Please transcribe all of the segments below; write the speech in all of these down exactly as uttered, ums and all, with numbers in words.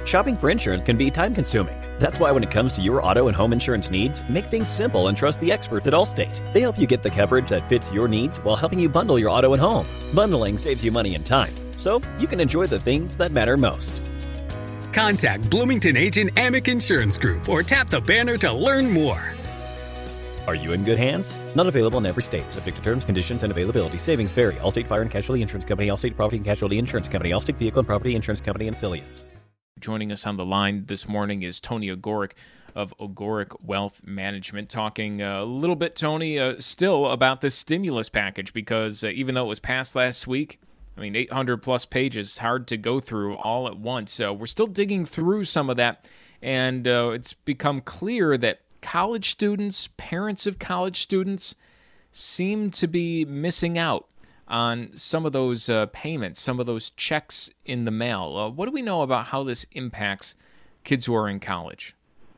Shopping for insurance can be time-consuming. That's why when it comes to your auto and home insurance needs, make things simple and trust the experts at Allstate. They help you get the coverage that fits your needs while helping you bundle your auto and home. Bundling saves you money and time, so you can enjoy the things that matter most. Contact Bloomington agent Amic Insurance Group or tap the banner to learn more. Are you in good hands? Not available in every state. Subject to terms, conditions, and availability. Savings vary. Allstate Fire and Casualty Insurance Company, Allstate Property and Casualty Insurance Company, Allstate Vehicle and Property Insurance Company, and affiliates. Joining us on the line this morning is Tony Ogorek of Ogorek Wealth Management, talking a little bit, Tony, uh, still about this stimulus package, because uh, even though it was passed last week, I mean, eight hundred plus pages, hard to go through all at once. So we're still digging through some of that, and uh, it's become clear that college students, parents of college students, seem to be missing out on some of those uh, payments, some of those checks in the mail. Uh, what do we know about how this impacts kids who are in college?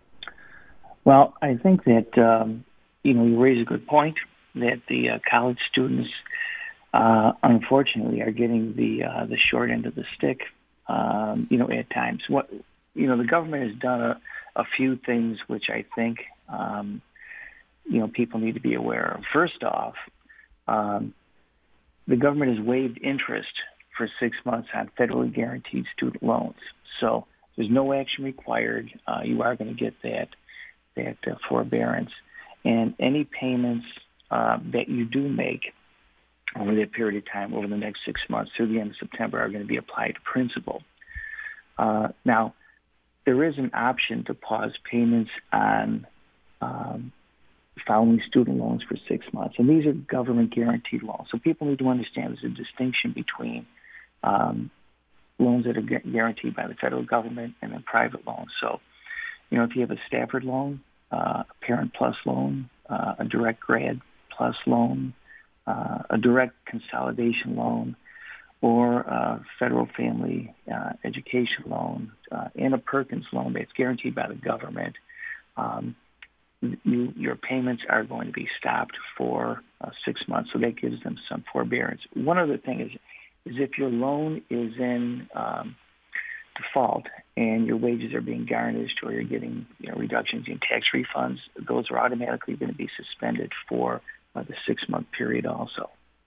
Well, I think that, um, you know, you raise a good point that the uh, college students, uh, unfortunately, are getting the uh, the short end of the stick, um, you know, at times. What, you know, the government has done a, a few things which I think, um, you know, people need to be aware of. First off, um, the government has waived interest for six months on federally guaranteed student loans. So there's no action required. Uh, you are going to get that that uh, forbearance. And any payments uh, that you do make over that period of time, over the next six months through the end of September, are going to be applied to principal. Uh, now, there is an option to pause payments on um, following student loans for six months. And these are government guaranteed loans. So people need to understand there's a distinction between um, loans that are gu- guaranteed by the federal government and then private loans. So, you know, if you have a Stafford loan, uh, a Parent Plus loan, uh, a Direct Grad Plus loan, uh, a direct consolidation loan, or a federal family uh, education loan, uh, and a Perkins loan that's guaranteed by the government, um, you, your payments are going to be stopped for uh, six months. So that gives them some forbearance. One other thing is, is if your loan is in um, default and your wages are being garnished, or you're getting, you know, reductions in tax refunds, those are automatically going to be suspended for uh, the six-month period also.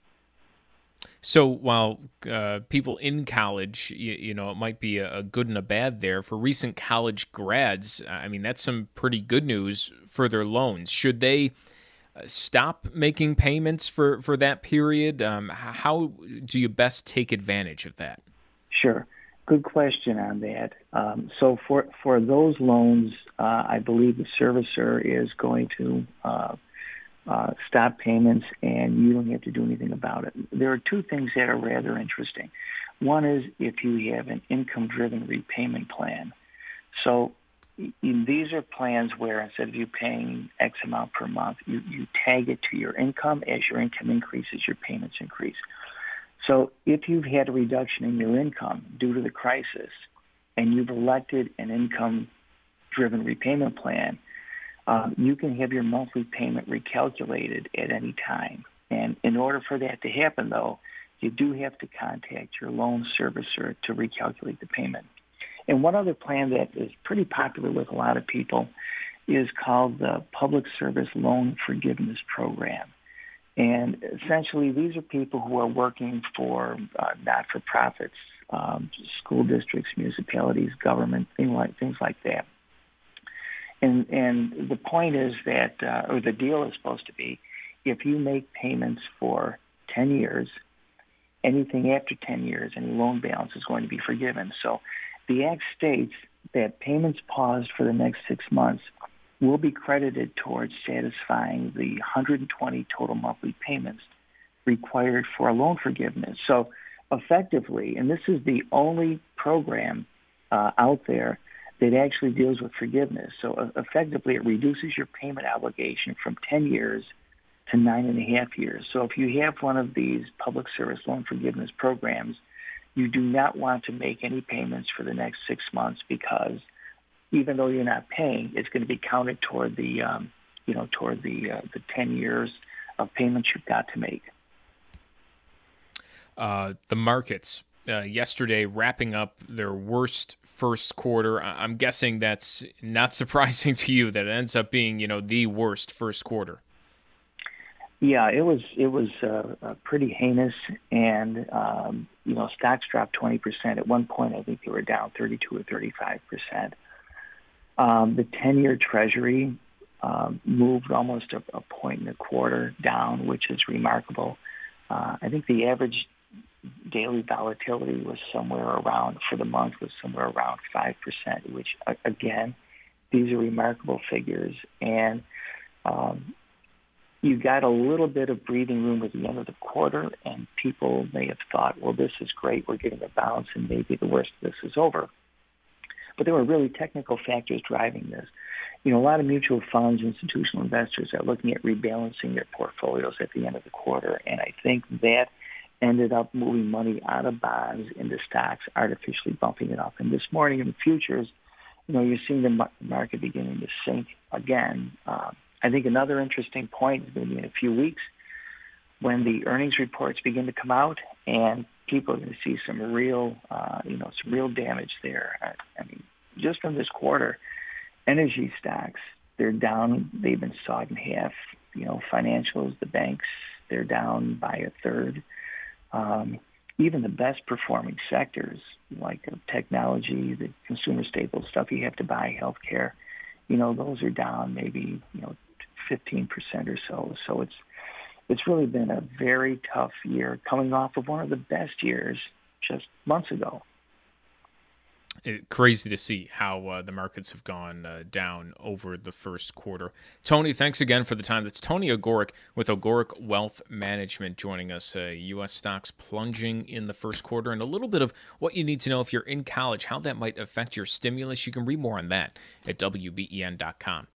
So while uh, people in college, you, you know, it might be a, a good and a bad there, for recent college grads, I mean, that's some pretty good news for their loans. Should they uh, stop making payments for, for that period? Um, how do you best take advantage of that? Sure. Good question on that. Um, so for, for those loans, uh, I believe the servicer is going to uh, Uh, stop payments, and you don't have to do anything about it. There are two things that are rather interesting. One is if you have an income-driven repayment plan. So in, these are plans where instead of you paying X amount per month, you, you tag it to your income. As your income increases, your payments increase. So if you've had a reduction in your income due to the crisis and you've elected an income-driven repayment plan, Um, you can have your monthly payment recalculated at any time. And in order for that to happen, though, you do have to contact your loan servicer to recalculate the payment. And one other plan that is pretty popular with a lot of people is called the Public Service Loan Forgiveness Program. And essentially, these are people who are working for uh, not-for-profits, um, school districts, municipalities, government, things like, things like that. And, and the point is that, uh, or the deal is supposed to be, if you make payments for ten years, anything after ten years, any loan balance is going to be forgiven. So the Act states that payments paused for the next six months will be credited towards satisfying the one hundred twenty total monthly payments required for a loan forgiveness. So effectively, and this is the only program uh, out there that actually deals with forgiveness. So uh, effectively, it reduces your payment obligation from ten years to nine and a half years. So if you have one of these public service loan forgiveness programs, you do not want to make any payments for the next six months because even though you're not paying, it's going to be counted toward the, um, you know, toward the uh, the ten years of payments you've got to make. Uh, the markets uh, yesterday wrapping up their worst first quarter. I- I'm guessing that's not surprising to you that it ends up being, you know, the worst first quarter. Yeah, it was it was uh, uh, pretty heinous, and um, you know, stocks dropped twenty percent. At one point, I think they were down thirty-two or thirty-five percent. Um, the ten-year Treasury um, moved almost a, a point and a quarter down, which is remarkable. Uh, I think the average daily volatility was somewhere around, for the month, was somewhere around five percent, which, again, these are remarkable figures. And um, you got a little bit of breathing room at the end of the quarter, and people may have thought, well, this is great, we're getting a bounce, and maybe the worst of this is over. But there were really technical factors driving this. You know, a lot of mutual funds, institutional investors are looking at rebalancing their portfolios at the end of the quarter, and I think that ended up moving money out of bonds into stocks, artificially bumping it up. And this morning in the futures, you know, you're seeing the market beginning to sink again. Um, I think another interesting point is going to be in a few weeks when the earnings reports begin to come out, and people are going to see some real, uh, you know, some real damage there. I, I mean, just from this quarter, energy stocks, they're down. They've been sawed in half. You know, financials, the banks, they're down by a third. Um, even the best performing sectors like uh, technology, the consumer staple stuff you have to buy, healthcare, you know, those are down maybe, you know, fifteen percent or so. So it's it's really been a very tough year, coming off of one of the best years just months ago. It, crazy to see how uh, the markets have gone uh, down over the first quarter. Tony, thanks again for the time. That's Tony Ogorek with Ogorek Wealth Management joining us. Uh, U S stocks plunging in the first quarter, and a little bit of what you need to know if you're in college, how that might affect your stimulus. You can read more on that at W B E N dot com.